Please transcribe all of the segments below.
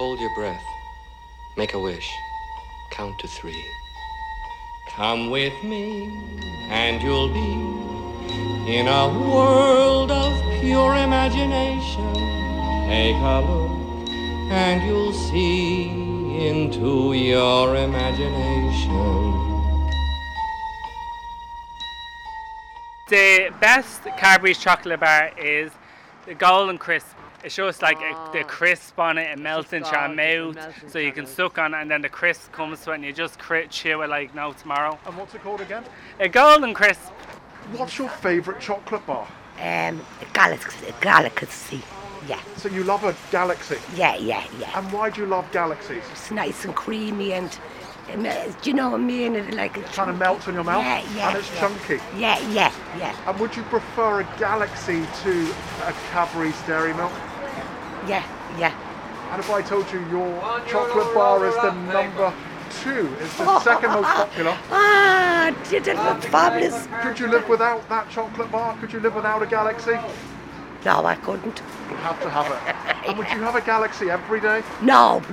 Hold your breath. Make a wish. Count to 3. Come with me, and you'll be in a world of pure imagination. Take a look, and you'll see into your imagination. The best Cadbury's chocolate bar is the Golden Crisp. It's just like the crisp on it, it melts into your mouth, so you can suck on it, and then the crisp comes to it, and you just chew it like no tomorrow. And what's it called again? A Golden Crisp. What's your favourite chocolate bar? Galaxy. Yeah. So you love a Galaxy? Yeah. And why do you love Galaxies? It's nice and creamy and, do you know what I mean? It kind of melts in your mouth? Yeah. And it's chunky? Yeah. And would you prefer a Galaxy to a Cadbury's Dairy Milk? Yeah. And if I told you your chocolate bar is the number 2, is the second most popular? That's fabulous. Could you live without that chocolate bar? Could you live without a Galaxy? No, I couldn't. You'd have to have it. And would you have a Galaxy every day? No.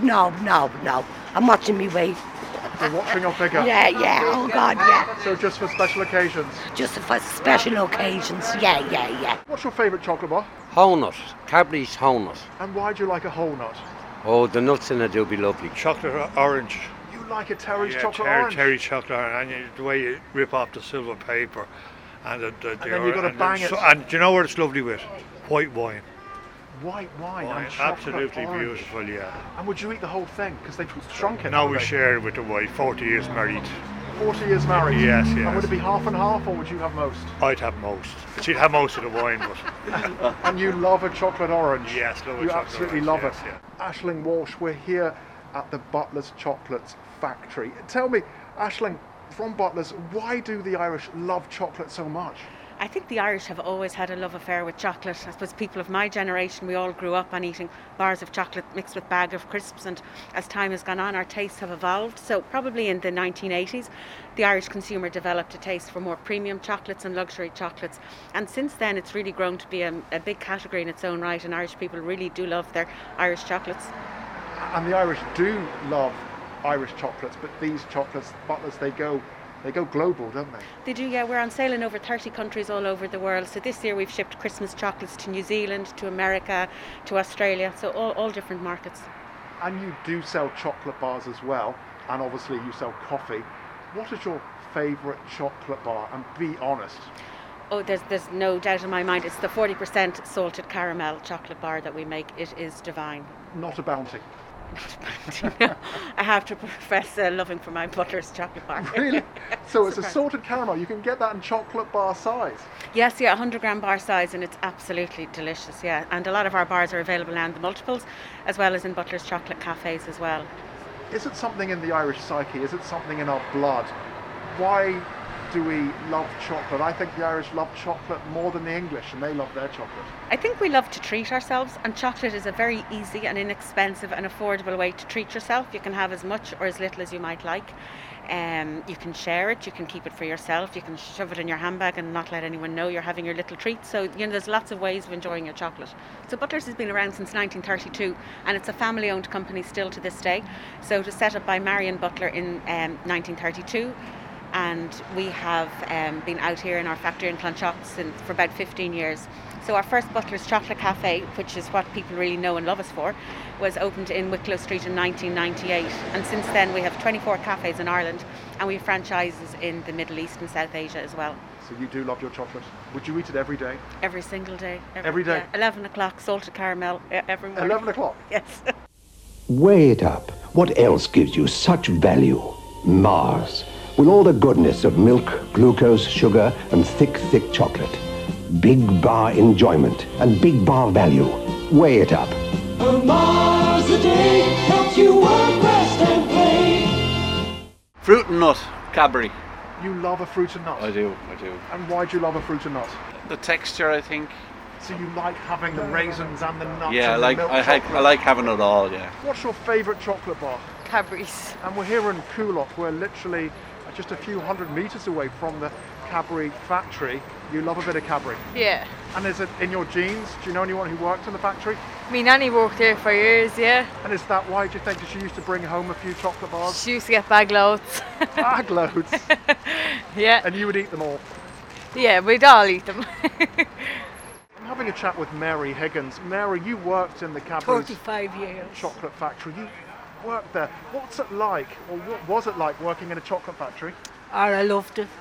I'm watching me weight. You're watching your figure? Yeah. Oh, God, yeah. So just for special occasions? Just for special occasions, yeah. What's your favourite chocolate bar? Whole nut, Cadbury's whole nut. And why do you like a whole nut? Oh, the nuts in it do be lovely. Chocolate orange. You like a Terry's chocolate orange? Terry chocolate orange, and the way you rip off the silver paper. And then you've got to bang it. And do you know what it's lovely with? White wine. White wine and chocolate absolutely orange. Beautiful, yeah. And would you eat the whole thing? Because they've shrunk it. No, we share it with the wife, 40 years married. 40 years married? Yes. And would it be half and half, or would you have most? I'd have most. She'd have most of the wine, but... And you love a chocolate orange? Yes, love a You chocolate absolutely orange, love yes, it. Yeah. Aisling Walsh, we're here at the Butler's Chocolates factory. Tell me, Aisling, from Butler's, why do the Irish love chocolate so much? I think the Irish have always had a love affair with chocolate. I suppose people of my generation, we all grew up on eating bars of chocolate mixed with bag of crisps, and as time has gone on, our tastes have evolved. So probably in the 1980s, the Irish consumer developed a taste for more premium chocolates and luxury chocolates. And since then, it's really grown to be a big category in its own right, and Irish people really do love their Irish chocolates. And the Irish do love Irish chocolates, but these chocolates, Butler's, they go global, don't they? They do, yeah. We're on sale in over 30 countries all over the world. So this year we've shipped Christmas chocolates to New Zealand, to America, to Australia, so all different markets. And you do sell chocolate bars as well, and obviously you sell coffee. What is your favourite chocolate bar? And be honest. Oh, there's no doubt in my mind. It's the 40% salted caramel chocolate bar that we make. It is divine. Not a Bounty. No, I have to profess loving for my Butler's chocolate bar. Really? So it's a salted caramel. You can get that in chocolate bar size? Yes, 100 gram bar size, and it's absolutely delicious, yeah. And a lot of our bars are available now in the multiples, as well as in Butler's chocolate cafes as well. Is it something in the Irish psyche? Is it something in our blood? Why do we love chocolate? I think the Irish love chocolate more than the English, and they love their chocolate. I think we love to treat ourselves, and chocolate is a very easy and inexpensive and affordable way to treat yourself. You can have as much or as little as you might like. You can share it, you can keep it for yourself, you can shove it in your handbag and not let anyone know you're having your little treat. So, there's lots of ways of enjoying your chocolate. So Butler's has been around since 1932, and it's a family-owned company still to this day. So it was set up by Marion Butler in 1932. And we have been out here in our factory in Clonshots for about 15 years. So our first Butler's Chocolate Cafe, which is what people really know and love us for, was opened in Wicklow Street in 1998. And since then we have 24 cafes in Ireland, and we have franchises in the Middle East and South Asia as well. So you do love your chocolate. Would you eat it every day? Every single day. Every day? Yeah, 11 o'clock, salted caramel, every morning. 11 o'clock? Yes. Weigh it up. What else gives you such value? Mars. With all the goodness of milk, glucose, sugar, and thick chocolate. Big bar enjoyment and big bar value. Weigh it up. A Mars a day helps you work, rest, and play. Fruit and nut, Cadbury. You love a fruit and nut? I do. And why do you love a fruit and nut? The texture, I think. So you like having the raisins and the nuts? Yeah, and I like having it all, yeah. What's your favourite chocolate bar? Cadbury's. And we're here in Coolock. We're literally just a few hundred metres away from the Cadbury factory. You love a bit of Cadbury? Yeah. And is it in your genes? Do you know anyone who worked in the factory? Me nanny worked there for years, yeah. And is that why, do you think? Did she used to bring home a few chocolate bars? She used to get bag loads. Bag loads? Yeah. And you would eat them all? Yeah, we'd all eat them. I'm having a chat with Mary Higgins. Mary, you worked in the Cadbury's 35 years. chocolate factory. You worked there. What's it like, or what was it like working in a chocolate factory? Oh, I loved it.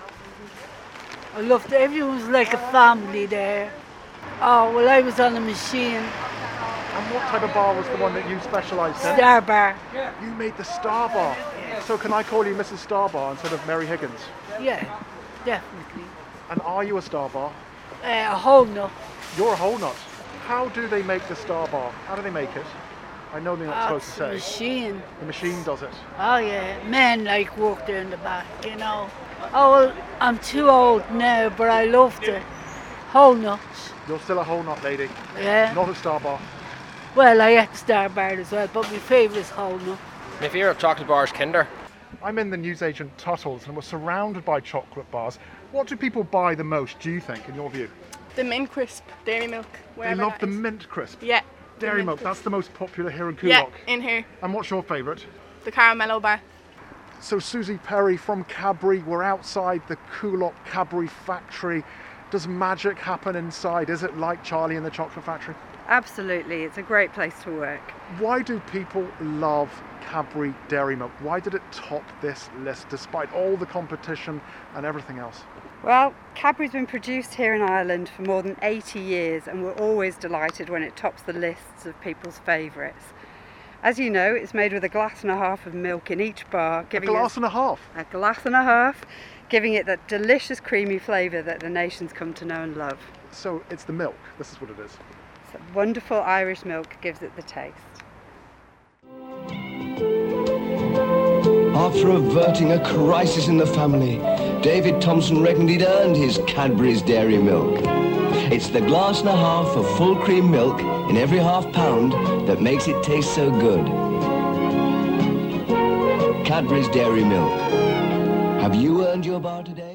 I loved it. Everyone was like a family there. Oh, well, I was on a machine. And what type of bar was the one that you specialised in? Star Bar. You made the Star Bar. So can I call you Mrs. Star Bar instead of Mary Higgins? Yeah, definitely. And are you a Star Bar? A whole nut. You're a whole nut. How do they make the Star Bar? How do they make it? I know they're not supposed to say. Machine. The machine does it. Oh yeah, men like work there in the back, you know. Oh well, I'm too old now, but I loved it. Whole nuts. You're still a whole nut lady. Yeah. Not a Star Bar. Well, I ate Star Bar as well, but my favourite is whole nut. My favourite chocolate bar is Kinder. I'm in the newsagent Tuttles and we're surrounded by chocolate bars. What do people buy the most, do you think, in your view? The Mint Crisp Dairy Milk. They love the Mint Crisp? Yeah. Dairy Milk, that's the most popular here in Coolock. Yeah, in here. And what's your favourite? The Caramello Bar. So Susie Perry from Cadbury, we're outside the Coolock Cadbury factory. Does magic happen inside? Is it like Charlie in the Chocolate Factory? Absolutely, it's a great place to work. Why do people love Cadbury Dairy Milk? Why did it top this list despite all the competition and everything else? Well, Cadbury's been produced here in Ireland for more than 80 years and we're always delighted when it tops the lists of people's favourites. As you know, it's made with a glass and a half of milk in each bar. A glass and a half? A glass and a half, giving it that delicious creamy flavour that the nation's come to know and love. So it's the milk, this is what it is. So wonderful Irish milk gives it the taste. After averting a crisis in the family, David Thompson reckoned he'd earned his Cadbury's Dairy Milk. It's the glass and a half of full cream milk in every half pound that makes it taste so good. Cadbury's Dairy Milk. Have you earned your bar today?